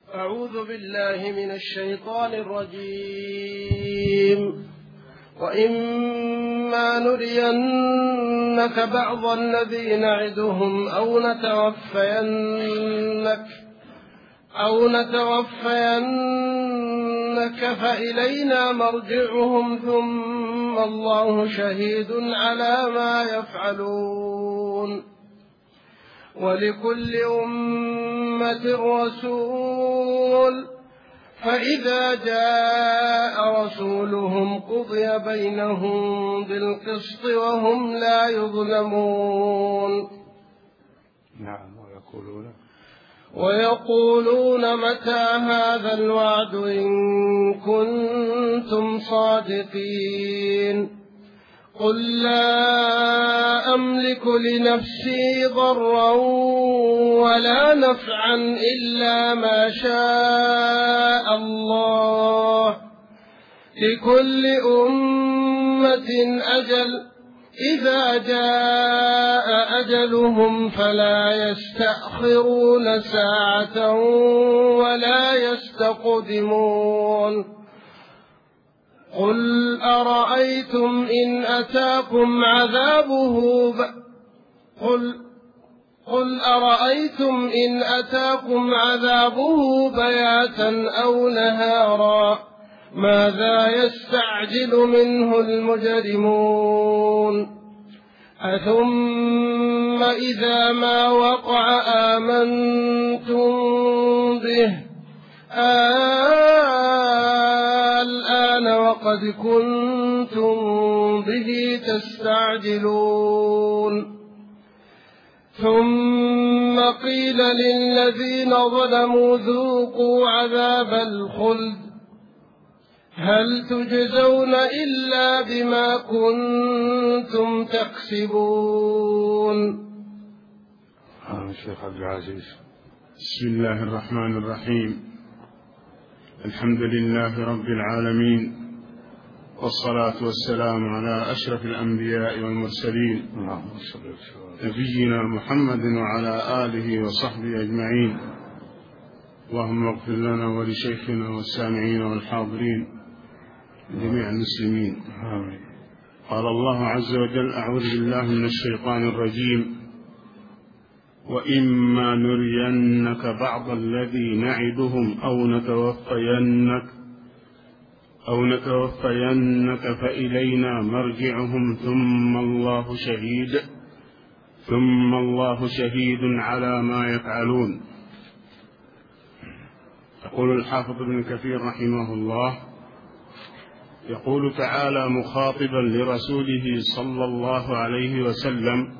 أعوذ بالله من الشيطان الرجيم. وإما نرينك بعض الذي نعدهم أو نتوفينك فإلينا مرجعهم ثم الله شهيد على ما يفعلون. ولكل أمة رسول فإذا جاء رسولهم قضي بينهم بالقسط وهم لا يظلمون. نعم. ويقولون متى هذا الوعد إن كنتم صادقين. قل لا أملك لنفسي ضرا ولا نفعا إلا ما شاء الله. لكل أمة أجل، إذا جاء أجلهم فلا يستأخرون ساعة ولا يستقدمون. قل أرأيتم إن أتاكم عذابه بياتا أو نهارا ماذا يستعجل منه المجرمون. أثم إذا ما وقع آمنتم به الآن وقد كنتم به تستعجلون. ثم قيل للذين ظلموا ذوقوا عذاب الخلد هل تجزون إلا بما كنتم تكسبون. الشيخ عبد العزيز. بسم الله الرحمن الرحيم. الحمد لله رب العالمين، والصلاة والسلام على أشرف الأنبياء والمرسلين نبينا محمد وعلى آله وصحبه أجمعين. اللهم اغفر لنا ولشيخنا والسامعين والحاضرين جميع المسلمين. آمين. قال الله عز وجل: أعوذ بالله من الشيطان الرجيم: وإما نرينك بعض الذي نعدهم أو نتوفينك فإلينا مرجعهم ثم الله شهيد على ما يفعلون. يقول الحافظ ابن كثير رحمه الله: يقول تعالى مخاطبا لرسوله صلى الله عليه وسلم: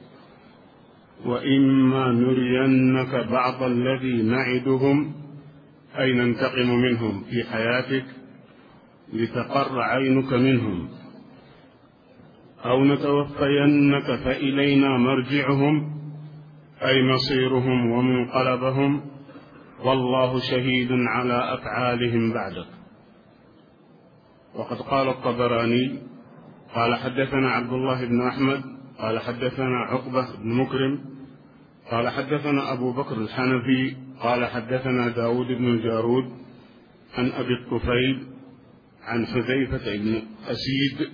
وإما نرينك بعض الذي نعدهم، أي ننتقم منهم في حياتك لتقر عينك منهم، أو نتوفينك فإلينا مرجعهم، أي مصيرهم ومنقلبهم، والله شهيد على أفعالهم بعدك. وقد قال الطبراني قال حدثنا عبد الله بن أحمد قال حدثنا عقبة بن مكرم قال حدثنا أبو بكر الحنفي قال حدثنا داود بن الجارود عن أبي الطفيل عن حذيفة بن أسيد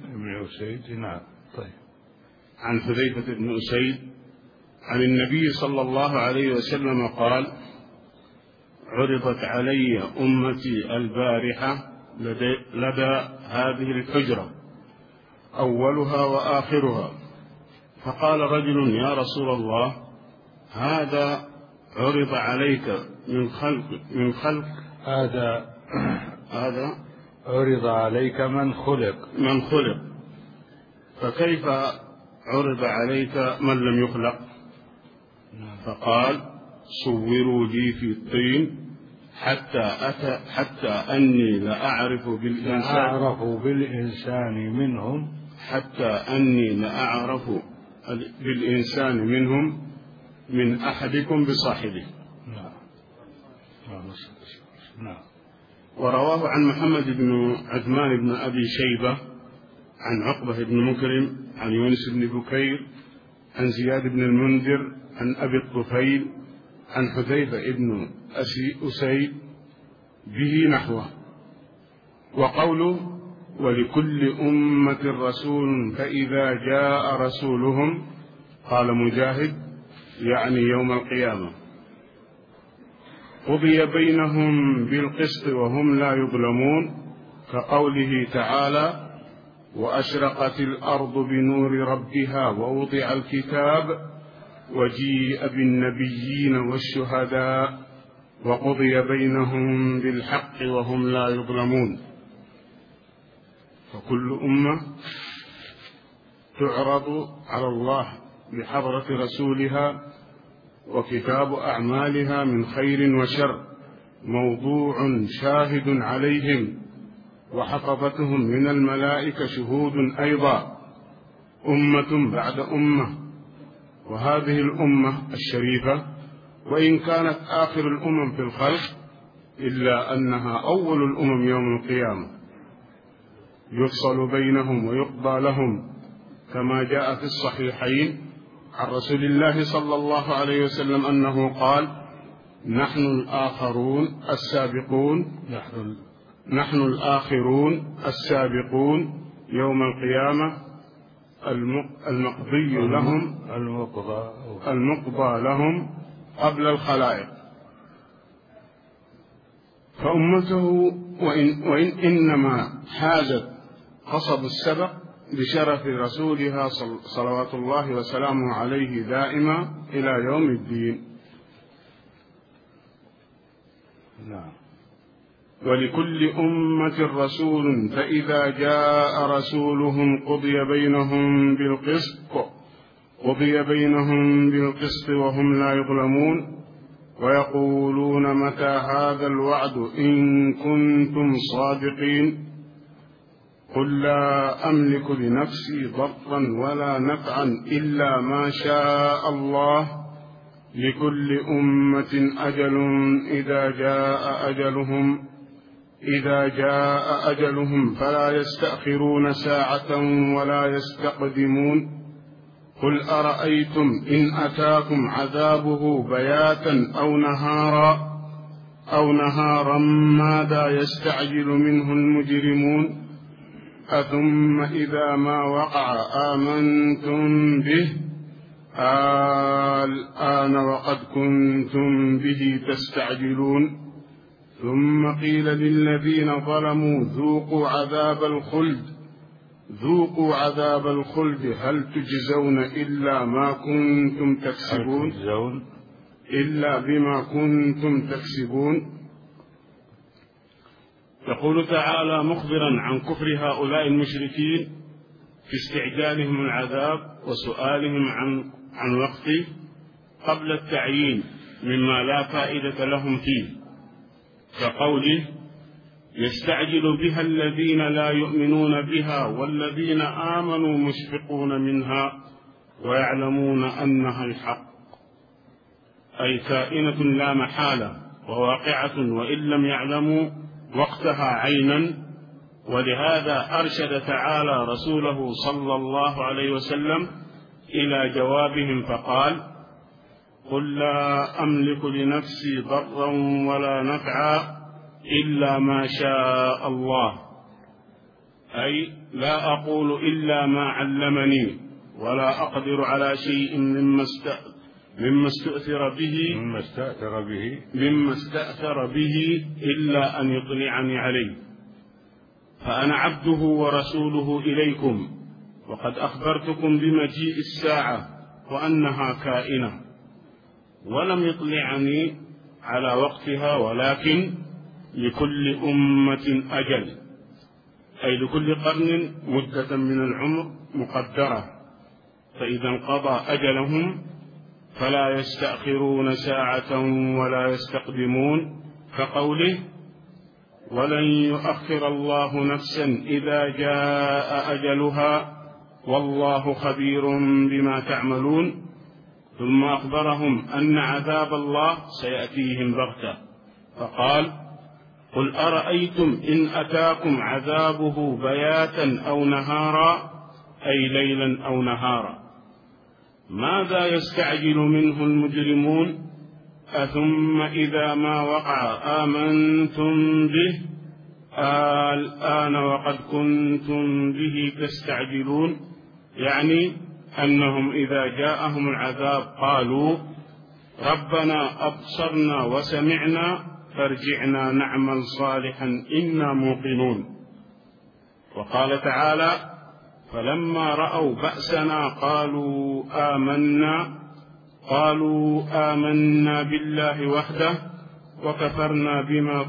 عن حذيفة بن أسيد عن النبي صلى الله عليه وسلم قال: عرضت علي أمتي البارحة لدى هذه الحجرة أولها وآخرها، فقال رجل: يا رسول الله، هذا عرض عليك من خلق هذا عرض عليك من خلق، فكيف عرض عليك من لم يخلق؟ فقال: صوروا لي في الطين حتى أني لأعرف بالإنسان منهم من أحدكم بصاحبه. ورواه عن محمد بن عثمان بن أبي شيبة عن عقبة بن مكرم عن يونس بن بكير عن زياد بن المنذر عن أبي الطفيل عن حذيفة بن أسيد به نحوه. وقوله ولكل أمة رسول فإذا جاء رسولهم، قال مجاهد يعني يوم القيامة. قضي بينهم بالقسط وهم لا يظلمون، كقوله تعالى وأشرقت الأرض بنور ربها ووضع الكتاب وجيء بالنبيين والشهداء وقضي بينهم بالحق وهم لا يظلمون. فكل أمة تعرض على الله بحضرة رسولها، وكتاب أعمالها من خير وشر موضوع شاهد عليهم، وحفظتهم من الملائكة شهود أيضا، أمة بعد أمة. وهذه الأمة الشريفة وإن كانت آخر الأمم في الخلق إلا أنها أول الأمم يوم القيامة، يفصل بينهم ويقضى لهم، كما جاء في الصحيحين عن رسول الله صلى الله عليه وسلم أنه قال نحن الآخرون السابقون يوم القيامة، المقضى لهم قبل الخلائق. فأمته وإن إنما حازت قصب السبق بشرف رسولها صلوات الله وسلامه عليه دائما إلى يوم الدين. ولكل أمة رسول فإذا جاء رسولهم قضي بينهم بالقسط وهم لا يظلمون. ويقولون متى هذا الوعد إن كنتم صادقين. قل لا أملك لنفسي ضرا ولا نفعا إلا ما شاء الله، لكل أمة أجل إذا جاء أجلهم فلا يستأخرون ساعة ولا يستقدمون. قل أرأيتم إن أتاكم عذابه بياتا أو نهارا ماذا يستعجل منه المجرمون. أثم إذا ما وقع آمنتم به الآن وقد كنتم به تستعجلون. ثم قيل للذين ظلموا ذوقوا عذاب الخلد هل تجزون إلا بما كنتم تكسبون. يقول تعالى مخبرا عن كفر هؤلاء المشركين في استعجالهم العذاب وسؤالهم عن وقته قبل التعيين مما لا فائدة لهم فيه، كقوله يستعجل بها الذين لا يؤمنون بها والذين آمنوا مشفقون منها ويعلمون أنها الحق، أي كائنة لا محالة وواقعة وإن لم يعلموا وقتها عينا. ولهذا أرشد تعالى رسوله صلى الله عليه وسلم إلى جوابهم فقال قل لا أملك لنفسي ضرا ولا نفعا إلا ما شاء الله، أي لا أقول إلا ما علمني ولا أقدر على شيء مما استأثر به إلا أن يطلعني عليه. فأنا عبده ورسوله إليكم، وقد أخبرتكم بمجيء الساعة وأنها كائنة، ولم يطلعني على وقتها، ولكن لكل أمة أجل، أي لكل قرن مدة من العمر مقدرة، فإذا انقضى أجلهم فلا يستأخرون ساعة ولا يستقدمون، كقوله ولن يؤخر الله نفسا إذا جاء أجلها والله خبير بما تعملون. ثم أخبرهم أن عذاب الله سيأتيهم بغتة، فقال قل أرأيتم إن أتاكم عذابه بياتا أو نهارا، أي ليلا أو نهارا، ماذا يستعجل منه المجرمون، أثم إذا ما وقع آمنتم به الآن وقد كنتم به تستعجلون، يعني أنهم إذا جاءهم العذاب قالوا ربنا أبصرنا وسمعنا فارجعنا نعمل صالحا إنا موقنون. وقال تعالى فلما رأوا بأسنا قالوا آمنا بالله وحده وكفرنا بما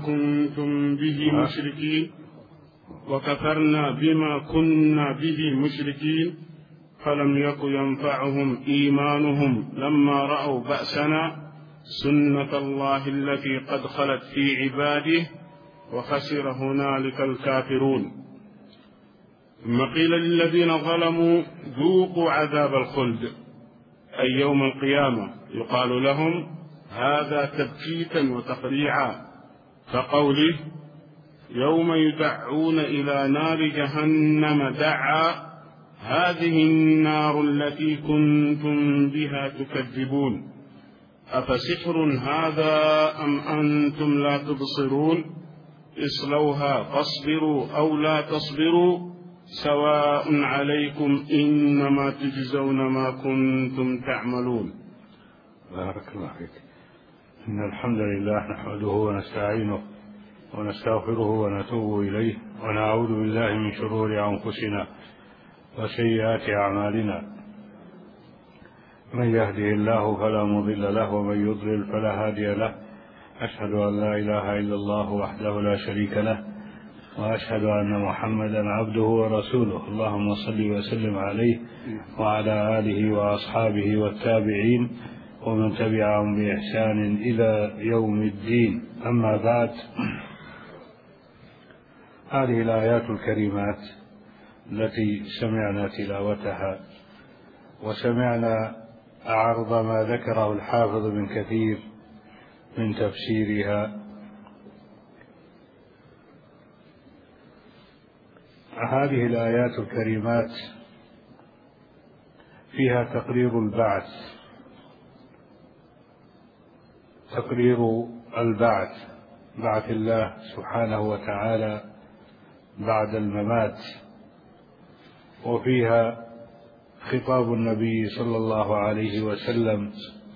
كنا به مشركين فلم يك ينفعهم إيمانهم لما رأوا بأسنا سنة الله التي قد خلت في عباده وخسر هنالك الكافرون. ثم قيل للذين ظلموا ذوقوا عذاب الخلد أي يوم القيامة، يقال لهم هذا تبكيتا وتقريعا كقوله يوم يدعون إلى نار جهنم دعا هذه النار التي كنتم بها تكذبون أفسحر هذا أم أنتم لا تبصرون اصلوها فاصبروا أو لا تصبروا سواء عليكم إنما تجزون ما كنتم تعملون. بارك الله فيك. إن الحمد لله نحمده ونستعينه ونستغفره ونتوب إليه ونعوذ بالله من شرور أنفسنا وسيئات أعمالنا، من يهده الله فلا مضل له ومن يضلل فلا هادي له. أشهد أن لا إله إلا الله وحده لا شريك له وأشهد أن محمدا عبده ورسوله. اللهم صل وسلم عليه وعلى آله وأصحابه والتابعين ومن تبعهم بإحسان إلى يوم الدين. أما بعد، هذه الآيات الكريمات التي سمعنا تلاوتها وسمعنا عرض ما ذكره الحافظ ابن كثير من تفسيرها، هذه الآيات الكريمات فيها تقرير البعث، بعث الله سبحانه وتعالى بعد الممات، وفيها خطاب النبي صلى الله عليه وسلم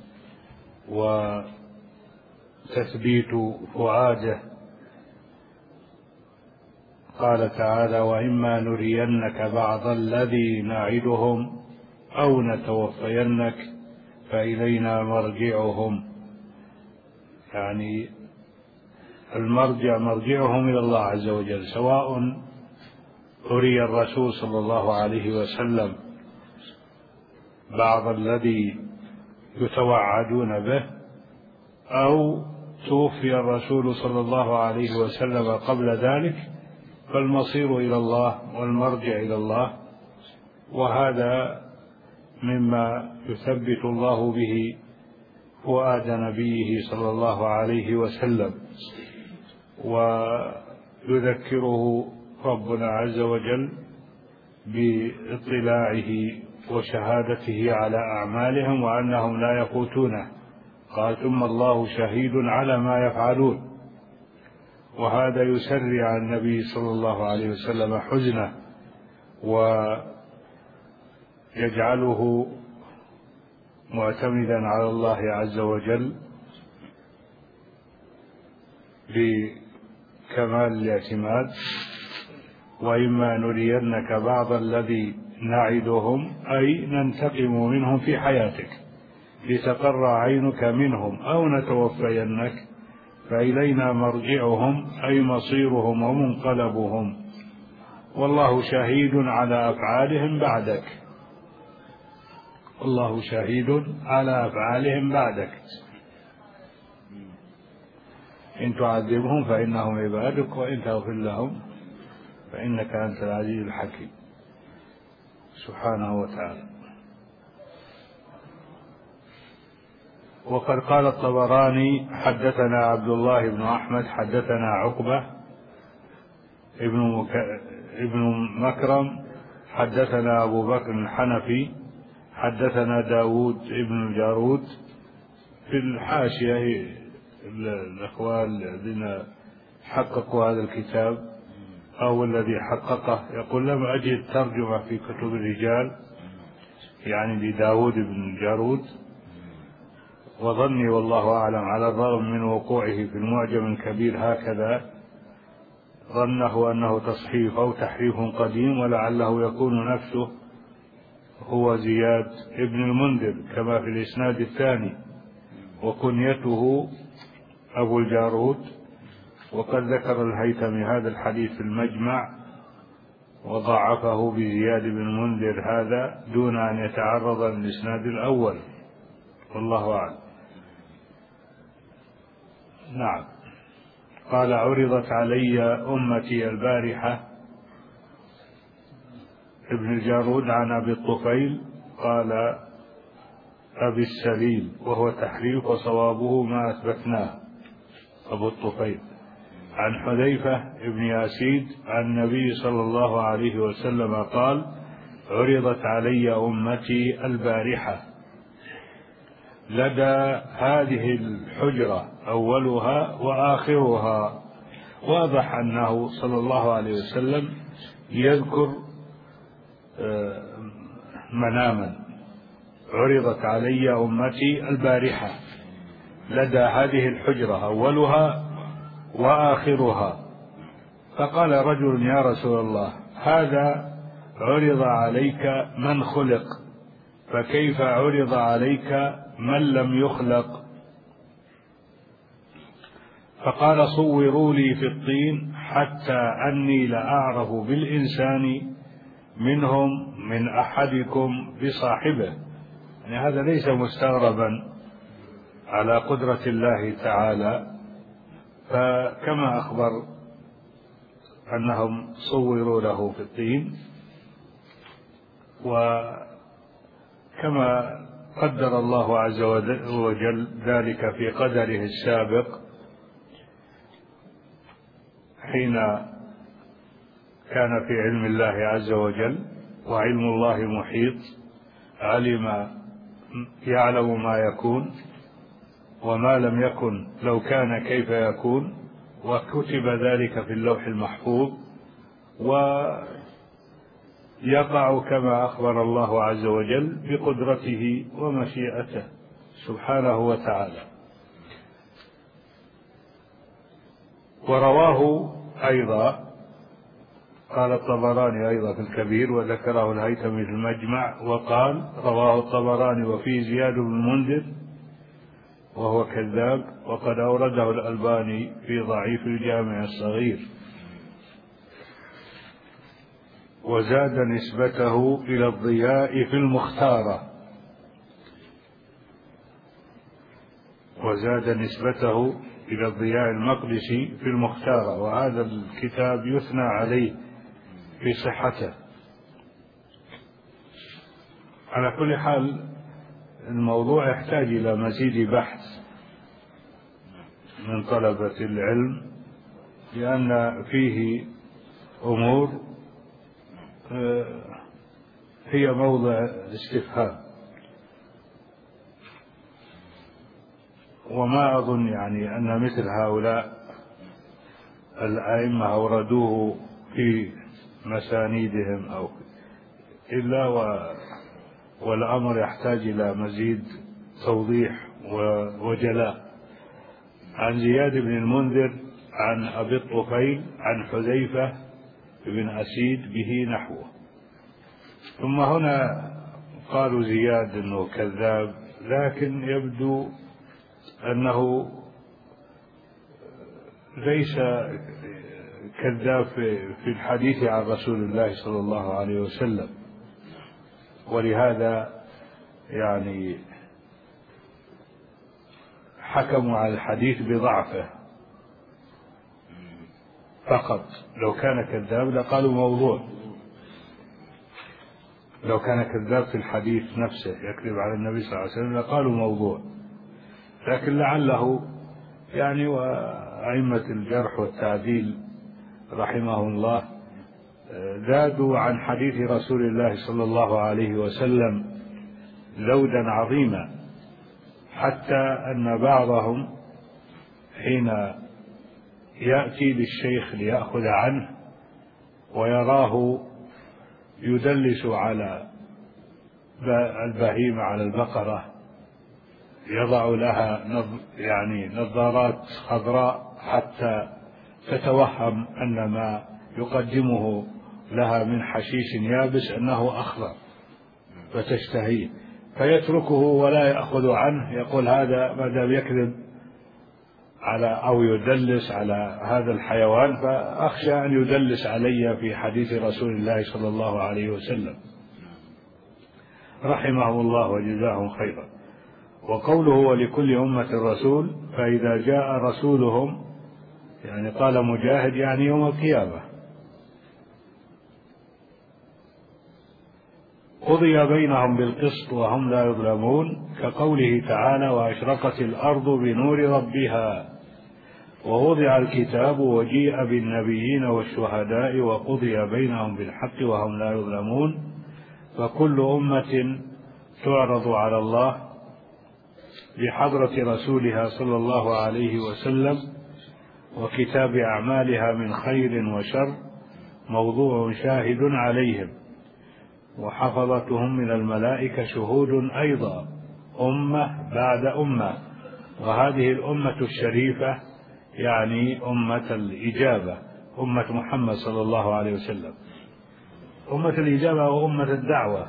وتثبيت فؤاده. قال تعالى وإما نرينك بعض الذي نعدهم أو نتوفينك فإلينا مرجعهم، يعني مرجعهم إلى الله عز وجل، سواء أري الرسول صلى الله عليه وسلم بعض الذي يتوعدون به أو توفي الرسول صلى الله عليه وسلم قبل ذلك، فالمصير إلى الله والمرجع إلى الله. وهذا مما يثبت الله به فؤاد نبيه صلى الله عليه وسلم، ويذكره ربنا عز وجل باطلاعه وشهادته على أعمالهم وأنهم لا يفوتونه. قال ثم الله شهيد على ما يفعلون. وهذا يسري عن النبي صلى الله عليه وسلم حزنه ويجعله معتمدا على الله عز وجل بكمال الاعتماد. وإما نرينك بعض الذي نعدهم أي ننتقم منهم في حياتك لتقر عينك منهم أو نتوفينك فإلينا مرجعهم أي مصيرهم ومنقلبهم، والله شهيد على أفعالهم بعدك. والله شهيد على أفعالهم بعدك، إن تعذبهم فإنهم عبادك وإن تغفر لهم فإنك أنت العزيز الحكيم سبحانه وتعالى. وقد قال الطبراني حدثنا عبد الله بن أحمد حدثنا عقبة ابن مكرم حدثنا أبو بكر الحنفي حدثنا داود ابن الجارود في الحاشية الأخوان الذين حققوا هذا الكتاب أو الذي حققه يقول لم أجد ترجمة في كتب الرجال يعني لداود بن جارود، وظني والله أعلم على الرغم من وقوعه في المعجم الكبير هكذا ظنه أنه تصحيف أو تحريف قديم، ولعله يكون نفسه هو زياد ابن المنذر كما في الإسناد الثاني، وكنيته أبو الجارود. وقد ذكر الهيثمي هذا الحديث في المجمع وضعفه بزياد بن المنذر هذا دون أن يتعرض للإسناد الأول، والله أعلم. نعم. قال عرضت علي أمتي البارحة ابن الجارود عن أبي الطفيل قال أبي السليل، وهو تحريف وصوابه ما أثبتناه. أبو الطفيل عن حذيفة ابن ياسيد عن النبي صلى الله عليه وسلم قال عرضت علي أمتي البارحة لدى هذه الحجرة أولها وآخرها. واضح أنه صلى الله عليه وسلم يذكر مناما. عرضت علي أمتي البارحة لدى هذه الحجرة أولها وآخرها. فقال رجل يا رسول الله هذا عرض عليك من خلق، فكيف عرض عليك من لم يخلق؟ فقال صوروا لي في الطين حتى أني لأعرف بالإنسان منهم من أحدكم بصاحبه. يعني هذا ليس مستغربا على قدرة الله تعالى، فكما أخبر أنهم صوروا له في الطين، وكما قدر الله عز وجل ذلك في قدره السابق حين كان في علم الله عز وجل، وعلم الله محيط، يعلم ما يكون وما لم يكن لو كان كيف يكون، وكتب ذلك في اللوح المحفوظ، ويقع كما أخبر الله عز وجل بقدرته ومشيئته سبحانه وتعالى. ورواه أيضا قال الطبراني أيضا في الكبير، وذكره الهيثمي في المجمع، وقال رواه الطبراني وفيه زياد بن المنذر وهو كذاب، وقد أورده الألباني في ضعيف الجامع الصغير، وزاد نسبته إلى الضياء في المختارة، وزاد نسبته إلى الضياء المقدسي في المختارة، وهذا الكتاب يثنى عليه في صحته. على كل حال الموضوع يحتاج إلى مزيد بحث من طلبة العلم، لأن فيه أمور هي موضع استفهام، وما أظن يعني أن مثل هؤلاء الأئمة أوردوه في مسانيدهم أو إلا والأمر يحتاج إلى مزيد توضيح وجلاء. عن زياد بن المنذر عن أبي الطفيل عن حذيفة بن أسيد به نحوه. ثم هنا قالوا زياد أنه كذاب، لكن يبدو أنه ليس كذاب في الحديث عن رسول الله صلى الله عليه وسلم، ولهذا يعني حكموا على الحديث بضعفه فقط. لو كان كذاب لقالوا موضوع، لو كان كذاب في الحديث نفسه يكذب على النبي صلى الله عليه وسلم لقالوا موضوع، لكن لعله يعني وأئمة الجرح والتعديل رحمهم الله زادوا عن حديث رسول الله صلى الله عليه وسلم لودا عظيما، حتى أن بعضهم حين يأتي للشيخ ليأخذ عنه ويراه يدلس على البهيمة، على البقرة، يضع لها نظارات خضراء حتى تتوهم أن ما يقدمه لها من حشيش يابس أنه أخضر فتشتهيه، فيتركه ولا يأخذ عنه، يقول هذا ما دام يكذب على أو يدلس على هذا الحيوان فأخشى أن يدلس علي في حديث رسول الله صلى الله عليه وسلم، رحمه الله وجزاهم خيرا. وقوله ولكل أمة رسول، فإذا جاء رسولهم قال مجاهد يوم القيامة قضي بينهم بالقسط وهم لا يظلمون، كقوله تعالى وأشرقت الأرض بنور ربها ووضع الكتاب وجيء بالنبيين والشهداء وقضي بينهم بالحق وهم لا يظلمون. فكل أمة تعرض على الله بحضرة رسولها صلى الله عليه وسلم وكتاب أعمالها من خير وشر موضوع شاهد عليهم، وحفظتهم من الملائكة شهود أيضا أمة بعد أمة. وهذه الأمة الشريفة أمة الإجابة، أمة محمد صلى الله عليه وسلم، أمة الإجابة وأمة الدعوة،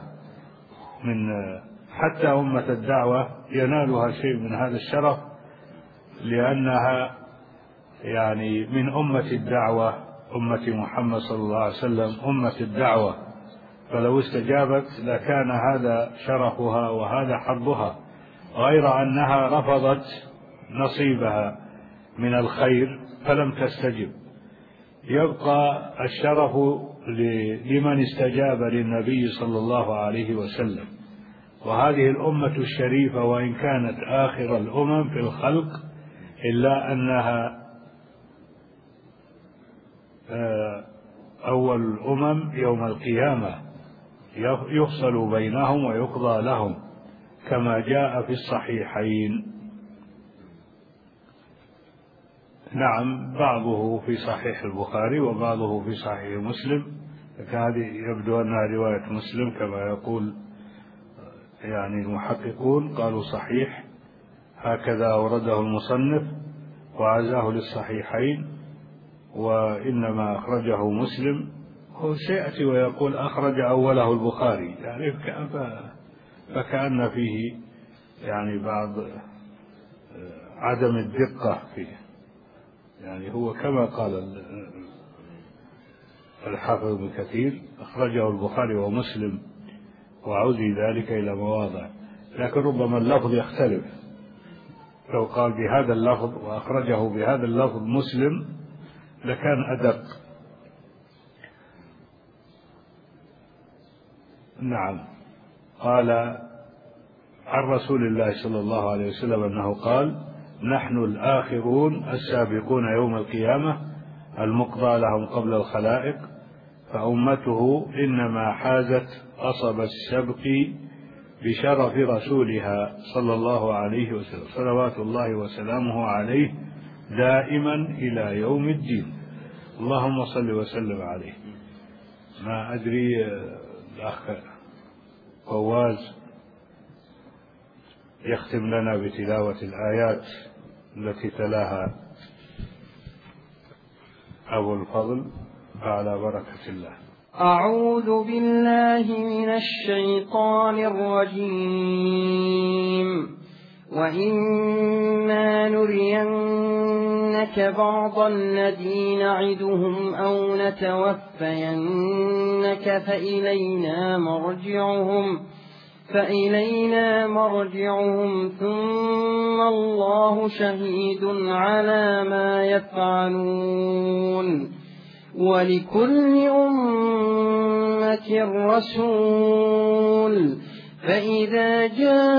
حتى أمة الدعوة ينالها شيء من هذا الشرف لأنها من أمة الدعوة، أمة محمد صلى الله عليه وسلم أمة الدعوة، فلو استجابت لكان هذا شرفها وهذا حظها، غير أنها رفضت نصيبها من الخير فلم تستجب. يبقى الشرف لمن استجاب للنبي صلى الله عليه وسلم. وهذه الأمة الشريفة وإن كانت آخر الأمم في الخلق إلا أنها أول الأمم يوم القيامة يفصل بينهم ويقضى لهم كما جاء في الصحيحين. نعم، بعضه في صحيح البخاري وبعضه في صحيح مسلم، هذه يبدو أنها رواية مسلم كما يقول المحققون، قالوا صحيح هكذا أورده المصنف وعزاه للصحيحين، وإنما أخرجه مسلم. هو سيأتي ويقول أخرج أوله البخاري، فكأن فيه بعض عدم الدقة فيه، هو كما قال الحافظ ابن كثير أخرجه البخاري ومسلم وعزي ذلك إلى مواضع، لكن ربما اللفظ يختلف، لو قال بهذا اللفظ وأخرجه بهذا اللفظ مسلم لكان أدق. نعم، قال عن رسول الله صلى الله عليه وسلم أنه قال نحن الآخرون السابقون يوم القيامة المقضى لهم قبل الخلائق، فأمته إنما حازت قصب السبق بشرف رسولها صلى الله عليه وسلم صلوات الله وسلامه عليه دائما إلى يوم الدين. اللهم صل وسلم عليه. ما أدري الأخ فواز يختم لنا بتلاوة الآيات التي تلاها أبو الفضل على بركة الله. أعوذ بالله من الشيطان الرجيم. وإما نرينك بعض الذي نعدهم أو نتوفينك فإلينا مرجعهم ثم الله شهيد على ما يفعلون. ولكل أمة رسول، فإذا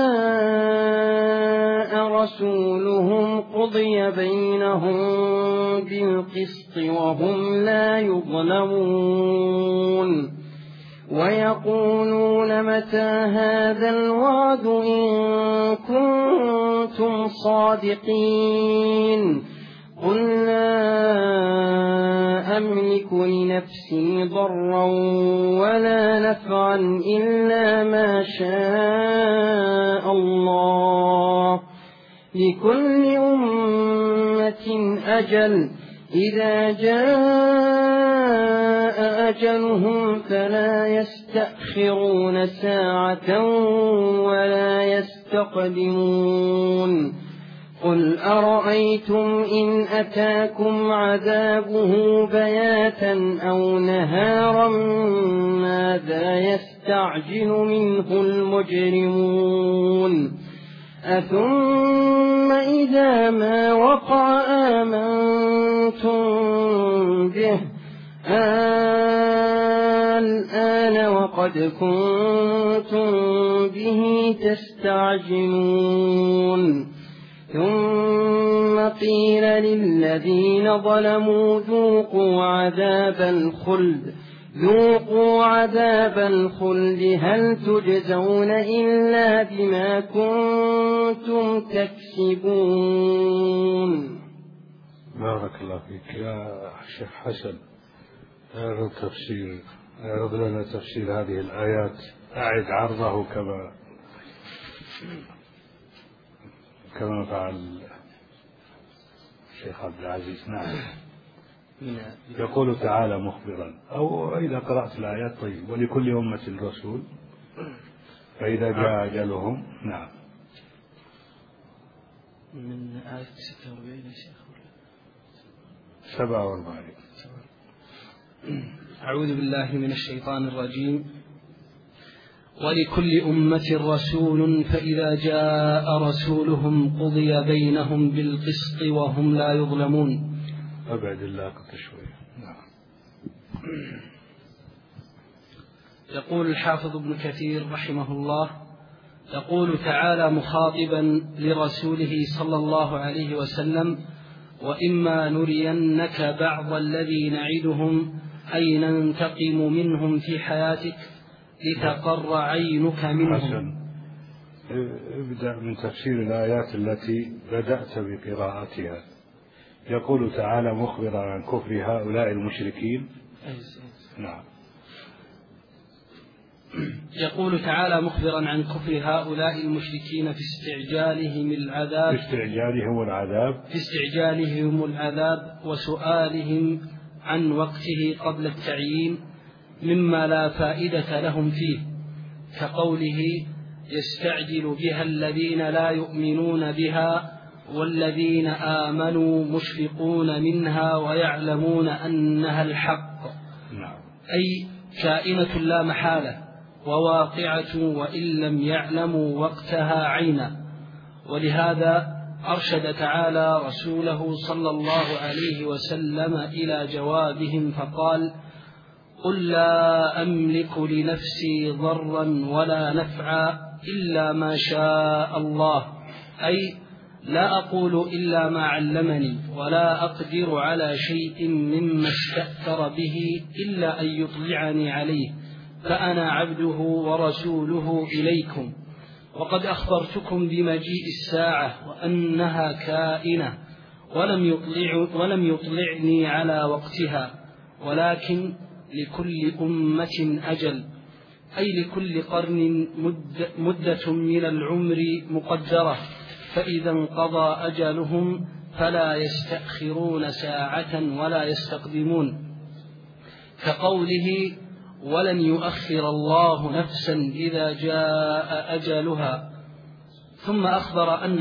جاء رسولهم قضي بينهم بالقسط وهم لا يظلمون. ويقولون متى هذا الوعد إن كنتم صادقين قل لا أملك لنفسي ضرا ولا نفعا إلا ما شاء الله لكل أمة أجل إذا جاء أجلهم فلا يستأخرون ساعة ولا يستقدمون قل أرأيتم إن أتاكم عذابه بياتا أو نهارا ماذا يستعجل منه المجرمون أثم إذا ما وقع آمنتم به الآن وقد كنتم به تستعجلون ثم قيل للذين ظلموا ذوقوا عذاب الخلد هل تجزون إلا بما كنتم تكسبون. بارك الله فيك يا شيخ حسن. اعرض لنا تفسير هذه الآيات، أعد عرضه كما فعل الشيخ عبد العزيز. نعم. يقول تعالى مخبرا، أو إذا قرأت الآيات طيب، ولكل أمة رسول فإذا جاء أجلهم. نعم. من آية 46 يا شيخ 47. أعوذ بالله من الشيطان الرجيم. ولكل أمة رسول فإذا جاء رسولهم قضي بينهم بالقسط وهم لا يظلمون. أبعد الله شوي. نعم. يقول الحافظ ابن كثير رحمه الله: يقول تعالى مخاطبا لرسوله صلى الله عليه وسلم: وإما نرينك بعض الذي نعدهم أي ننتقم منهم في حياتك لتقر عينك منهم. حسن. ابدأ من تفسير الآيات التي بدأت بقراءتها. يقول تعالى مخبرا عن كفر هؤلاء المشركين. نعم. يقول تعالى مخبرا عن كفر هؤلاء المشركين في استعجالهم العذاب وسؤالهم عن وقته قبل التعيين مما لا فائدة لهم فيه، كقوله: يستعجل بها الذين لا يؤمنون بها والذين آمنوا مشفقون منها ويعلمون أنها الحق. أي كائنة لا محالة وواقعة وإن لم يعلموا وقتها عينا. ولهذا أرشد تعالى رسوله صلى الله عليه وسلم إلى جوابهم فقال: قل لا أملك لنفسي ضرا ولا نفعا إلا ما شاء الله، أي لا أقول إلا ما علمني ولا أقدر على شيء مما استأثر به إلا أن يطلعني عليه، فأنا عبده ورسوله إليكم، وقد أخبرتكم بمجيء الساعة وأنها كائنة ولم يطلعني على وقتها، ولكن لكل أمة أجل، أي لكل قرن مدة من العمر مقدرة، فإذا انقضى أجلهم فلا يستأخرون ساعة ولا يستقدمون، كقوله: ولن يؤخر الله نفسا إذا جاء أجلها. ثم أخبرهم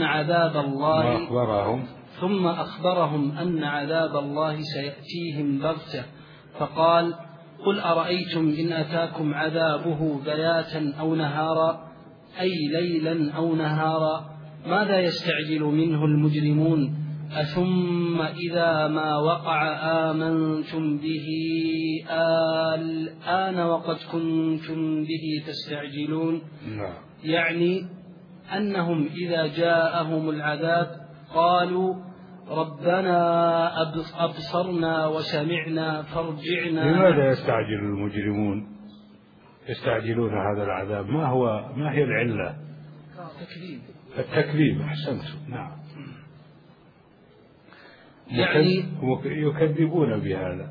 أن عذاب الله سيأتيهم بغتة، فقال: قل أرأيتم إن أتاكم عذابه بياتا أو نهارا، أي ليلا أو نهارا، ماذا يستعجل منه المجرمون؟ أثم إذا ما وقع آمنتم به الآن وقد كنتم به تستعجلون. يعني أنهم إذا جاءهم العذاب قالوا: ربنا أبصرنا وسمعنا فارجعنا. لماذا يستعجل المجرمون؟ يستعجلون هذا العذاب، ما هي العلة؟ التكذيب. أحسنت. نعم. يعني يكذبون بهذا،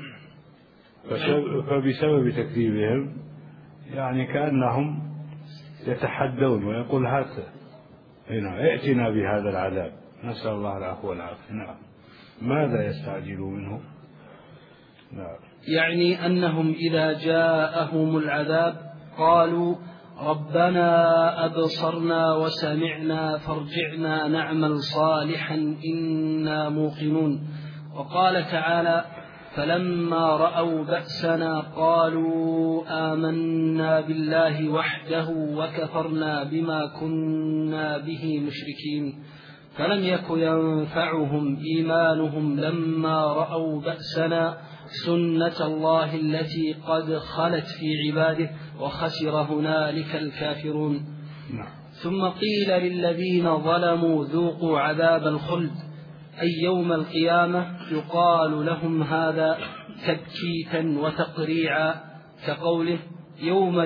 فبسبب تكذيبهم يعني كأنهم يتحدون ويقول هات هنا ائتنا بهذا العذاب، نسأل الله العفو والعافية. نعم. ماذا يستعجلون منه؟ نعم. يعني أنهم إذا جاءهم العذاب قالوا ربنا أبصرنا وسمعنا فارجعنا نعمل صالحا إنا موقنون. وقال تعالى فلما رأوا بأسنا قالوا آمنا بالله وحده وكفرنا بما كنا به مشركين. فلم يك ينفعهم إيمانهم لما رأوا بأسنا سنة الله التي قد خلت في عباده وخسر هنالك الكافرون. ثم قيل للذين ظلموا ذوقوا عذاب الخلد أي يوم القيامة يقال لهم هذا تبكيتا وتقريعا كقوله يوم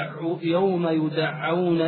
يدعون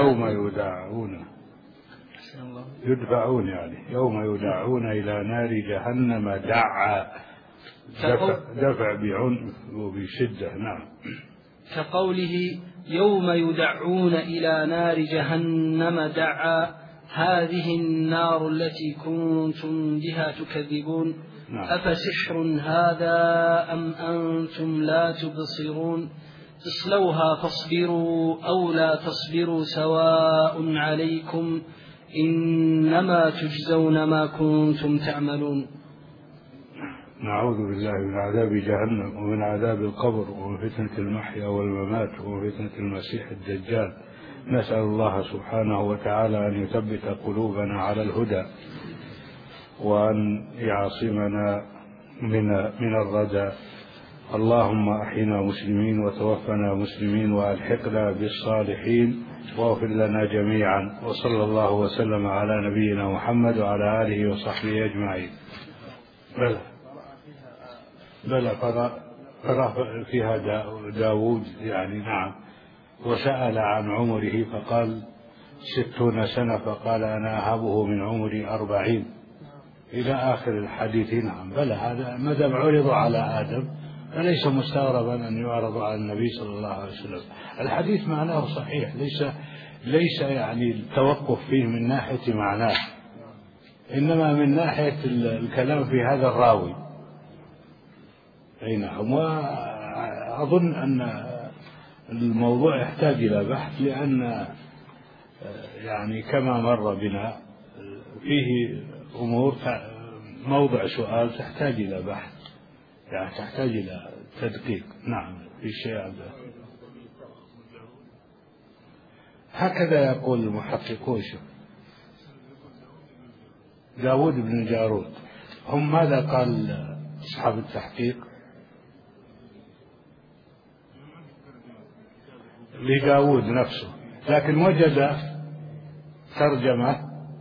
يدفعون يعني يوم يدعون إلى نار جهنم دعا، دفع بعنف وبشدة. نعم. كقوله يوم يدعون إلى نار جهنم دعا هذه النار التي كنتم بها تكذبون. نعم. أفسحر هذا أم أنتم لا تبصرون اصلوها فاصبروا أو لا تصبروا سواء عليكم إنما تجزون ما كنتم تعملون. نعوذ بالله من عذاب جهنم ومن عذاب القبر ومن فتنة المحيا والممات ومن فتنة المسيح الدجال. نسأل الله سبحانه وتعالى أن يثبت قلوبنا على الهدى وأن يعصمنا من الردى. اللهم أحينا مسلمين وتوفنا مسلمين وألحقنا بالصالحين واغفر لنا جميعا. وصلى الله وسلم على نبينا محمد وعلى آله وصحبه أجمعين. بلى قرأ فيها داود يعني. نعم. وسأل عن عمره فقال 60 سنة فقال أنا أهبه من عمري 40 إلى آخر الحديث. نعم. بلى هذا ما دام عرض على آدم فليس مستغربا أن يعرض على النبي صلى الله عليه وسلم. الحديث معناه صحيح، ليس يعني التوقف فيه من ناحية معناه، إنما من ناحية الكلام في هذا الراوي. أي نعم. وأظن أن الموضوع يحتاج إلى بحث، لأن يعني كما مر بنا فيه أمور موضع سؤال تحتاج إلى بحث، يعني تحتاج إلى تدقيق. نعم. في شيء هكذا يقول المحققون. داود بن جارود. هم ماذا قال أصحاب التحقيق؟ لداود نفسه، لكن وجد ترجمة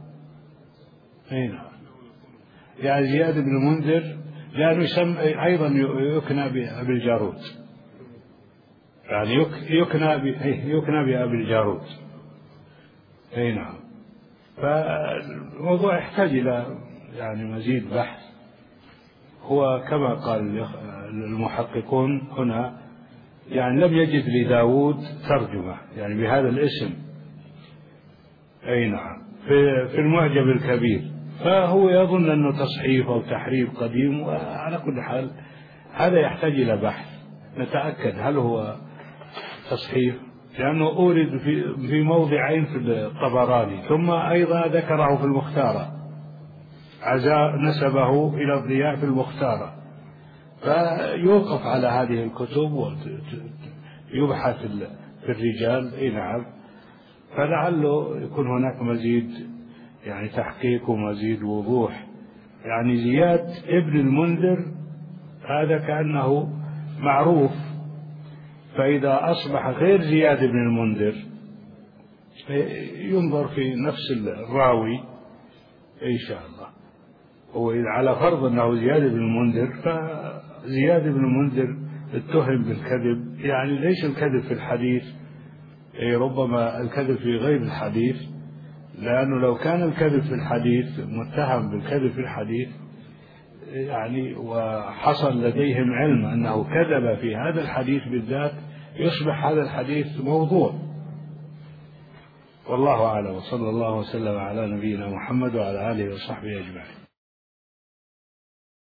هنا يعني زياد بن المنذر، لأنه يسمى أيضا يكنى بأبي الجارود، يعني يكنى بأبي الجارود. أي نعم. فالموضوع يحتاج إلى يعني مزيد بحث. هو كما قال المحققون هنا يعني لم يجد لداود ترجمة يعني بهذا الاسم. أي نعم. في المعجم الكبير، فهو يظن أنه تصحيف أو تحريف قديم. وعلى كل حال هذا يحتاج إلى بحث نتأكد هل هو تصحيف، لأنه أورد في موضعين في الطبراني، ثم أيضا ذكره في المختارة، عزاء نسبه إلى الضياء في المختارة. فيوقف على هذه الكتب ويبحث في الرجال. اي نعم. فلعله يكون هناك مزيد يعني تحقيق ومزيد وضوح. يعني زياد ابن المنذر هذا كأنه معروف، فإذا أصبح غير زياد ابن المنذر ينظر في نفس الراوي إن شاء الله. وإذا على فرض أنه زياد بن المنذر، فزياد بن المنذر اتهم بالكذب، يعني ليس الكذب في الحديث، ربما الكذب في غير الحديث، لأنه لو كان الكذب في الحديث، متهم بالكذب في الحديث يعني، وحصل لديهم علم أنه كذب في هذا الحديث بالذات، يصبح هذا الحديث موضوع. والله أعلم، وصلى الله وسلم على نبينا محمد وعلى آله وصحبه أجمعين.